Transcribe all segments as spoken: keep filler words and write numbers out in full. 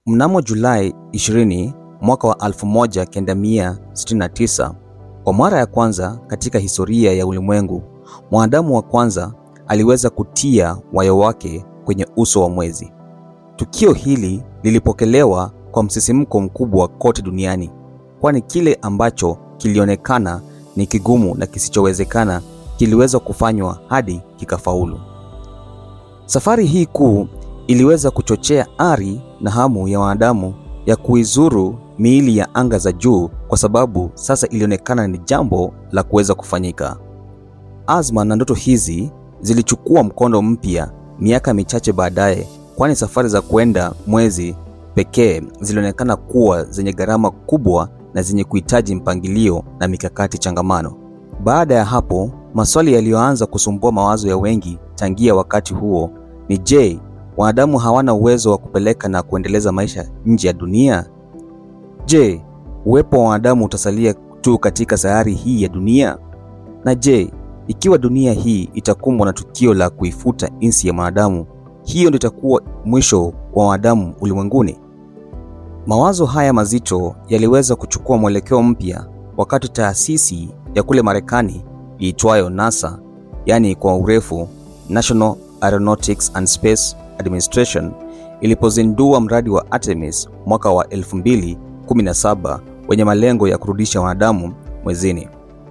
Mnamo Julai ishirini mwaka wa elfu moja kenda mia sitini na tisa, kwa mara ya kwanza katika historia ya ulimwengu, mwanadamu wa kwanza aliweza kutia wayo wake kwenye uso wa mwezi. Tukio hili lilipokelewa kwa msisimko mkubwa kote duniani, kwani kile ambacho kilionekana ni kigumu na kisichowezekana kiliweza kufanywa hadi kikafaulu. Safari hii kuu iliweza kuchochea ari na hamu ya wanadamu ya kuizuru miili ya anga za juu, kwa sababu sasa ilionekana ni jambo la kuweza kufanyika. Azma na ndoto hizi zilichukua mkondo mpya miaka michache baadaye, kwani safari za kwenda mwezi pekee zilionekana kuwa zenye gharama kubwa na zenye kuhitaji mpangilio na mikakati changamano. Baada ya hapo, maswali yaliyoanza kusumbua mawazo ya wengi tangia wakati huo ni je, wanadamu hawana uwezo wa kupeleka na kuendeleza maisha nje ya dunia? Je, uwepo wa wanadamu utasalia tu katika sayari hii ya dunia? Na je, ikiwa dunia hii itakumbwa na tukio la kuifuta insi ya mwanadamu, hiyo ndio itakuwa mwisho wa wanadamu ulimwenguni? Mawazo haya mazito yaliweza kuchukua mwelekeo mpya wakati taasisi ya kule Marekani iitwayo NASA, yani kwa urefu National Aeronautics and Space Administration, ilipozindua mradi wa Artemis mwaka wa elfu mbili kumi na saba wenye malengo ya kurudisha wanadamu mwezini.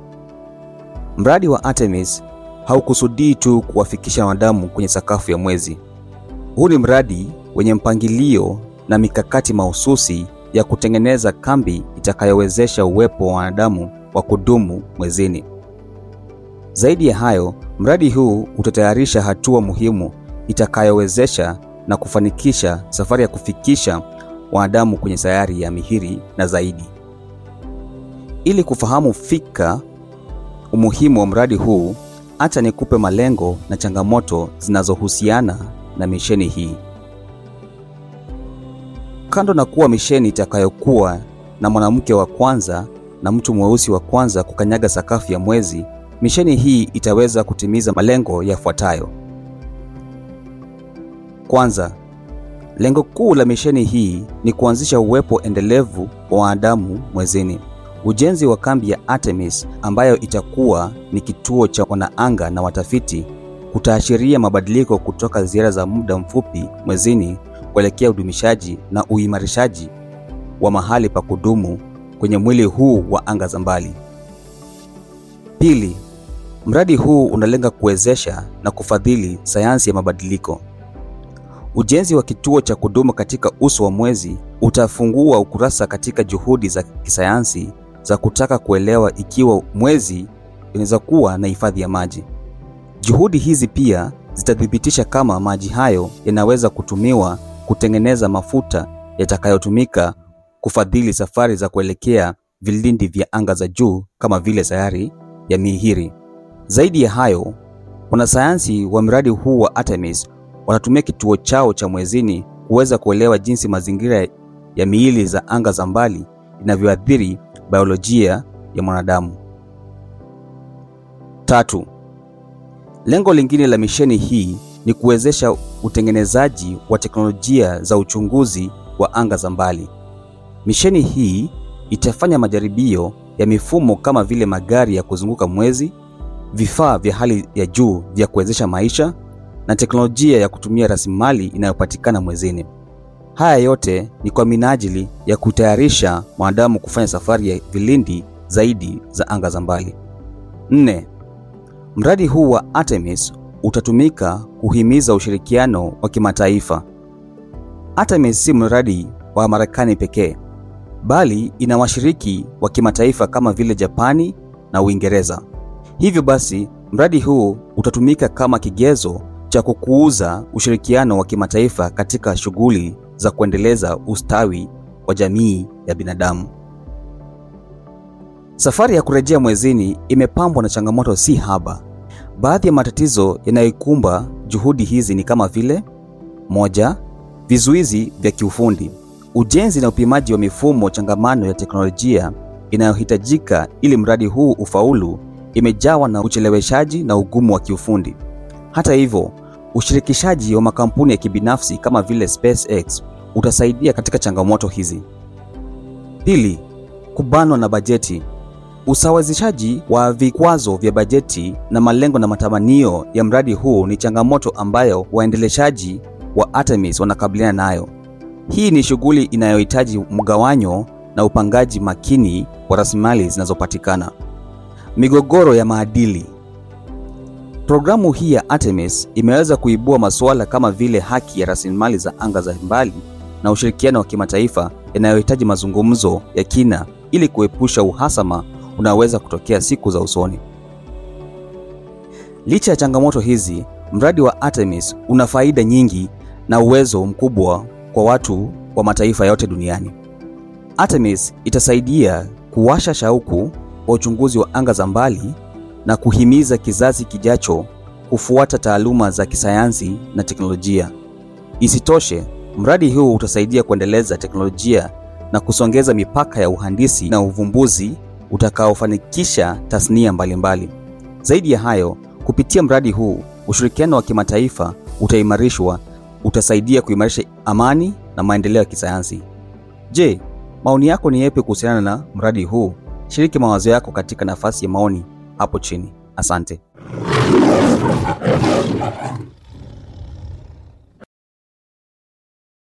Mradi wa Artemis haukusudii tu kuwafikisha wanadamu kwenye sakafu ya mwezi. Huu ni mradi wenye mpangilio na mikakati mahususi ya kutengeneza kambi itakayowezesha uwepo wa wanadamu wa kudumu mwezini. Zaidi ya hayo, mradi huu utatayarisha hatua muhimu itakayowezesha na kufanikisha safari ya kufikisha wanadamu kwenye sayari ya Mihiri na zaidi. Ili kufahamu fika umuhimu wa mradi huu, acha nikupe malengo na changamoto zinazohusiana na misheni hii. Kando na kuwa misheni itakayokuwa na mwanamke wa kwanza na mtu mweusi wa kwanza kukanyaga sakafu ya mwezi, misheni hii itaweza kutimiza malengo yafuatayo. Kwanza, lengo kuu la misheni hii ni kuanzisha uwepo endelevu wa wanadamu mwezini. Ujenzi wa kambi ya Artemis, ambayo itakuwa ni kituo cha wanaanga na watafiti, kutaashiria mabadiliko kutoka ziara za muda mfupi mwezini kuelekea udumishaji na uimarishaji wa mahali pa kudumu kwenye mwili huu wa anga za mbali. Pili, mradi huu unalenga kuwezesha na kufadhili sayansi ya mabadiliko. Ujenzi wa kituo cha kudumu katika uso wa mwezi utafungua ukurasa katika juhudi za kisayansi za kutaka kuelewa ikiwa mwezi inaweza kuwa na hifadhi ya maji. Juhudi hizi pia zitathibitisha kama maji hayo yanaweza kutumiwa kutengeneza mafuta yatakayotumika kufadhili safari za kuelekea vilindi vya anga za juu kama vile sayari ya Mihiri. Zaidi ya hayo, wanasayansi wa mradi huu wa Artemis wanatumia kituo chao cha mwezini kuweza kuelewa jinsi mazingira ya miili za anga za mbali inavyoathiri biolojia ya mwanadamu. Tatu, lengo lingine la misheni hii ni kuwezesha utengenezaji wa teknolojia za uchunguzi wa anga za mbali. Misheni hii itafanya majaribio ya mifumo kama vile magari ya kuzunguka mwezi, vifaa vya hali ya juu vya kuwezesha maisha na teknolojia ya kutumia rasilimali inayopatikana mwezini. Haya yote ni kwa minajili ya kutayarisha mwanadamu kufanya safari ya vilindi zaidi za anga za mbali. Nne, mradi huu wa Artemis utatumika kuhimiza ushirikiano wa kimataifa. Artemis si mradi wa Marekani pekee, bali ina washiriki wa kimataifa kama vile Japani na Uingereza. Hivyo basi, mradi huu utatumika kama kigezo cha kukuza ushirikiano wa kimataifa katika shughuli za kuendeleza ustawi wa jamii ya binadamu. Safari ya kurejea mwezini imepambwa na changamoto si haba. Baadhi ya matatizo yanayokumba juhudi hizi ni kama vile: moja, vizuizi vya kiufundi. Ujenzi na upimaji wa mifumo changamano ya teknolojia inayohitajika ili mradi huu ufaulu imejawa na ucheleweshaji na ugumu wa kiufundi. Hata hivyo, ushirikishaji wa makampuni ya kibinafsi kama vile SpaceX utasaidia katika changamoto hizi. Pili, kubanwa na bajeti. Usawazishaji wa vikwazo vya bajeti na malengo na matamanio ya mradi huu ni changamoto ambayo waendeleshaji wa Artemis wanakabiliana nayo. Hii ni shughuli inayohitaji mgawanyo na upangaji makini wa rasilimali zinazopatikana. Migogoro ya maadili. Programu hii ya Artemis imeweza kuibua masuala kama vile haki ya rasilimali za anga za mbali na ushirikiano wa kimataifa yanayohitaji mazungumzo ya kina ili kuepusha uhasama unaweza kutokea siku za usoni. Licha ya changamoto hizi, mradi wa Artemis una faida nyingi na uwezo mkubwa kwa watu wa mataifa yote duniani. Artemis itasaidia kuwasha shauku kwa uchunguzi wa anga za mbali na kuhimiza kizazi kijacho kufuata taaluma za kisayansi na teknolojia. Isitoshe, mradi huu utasaidia kuendeleza teknolojia na kusongeza mipaka ya uhandisi na uvumbuzi utakaofanikisha tasnia mbalimbali. Zaidi ya hayo, kupitia mradi huu, ushirikiano wa kimataifa utaimarishwa, utasaidia kuimarisha amani na maendeleo ya kisayansi. Je, maoni yako ni yapi kuhusiana na mradi huu? Shiriki mawazo yako katika nafasi ya maoni hapo chini. Asante.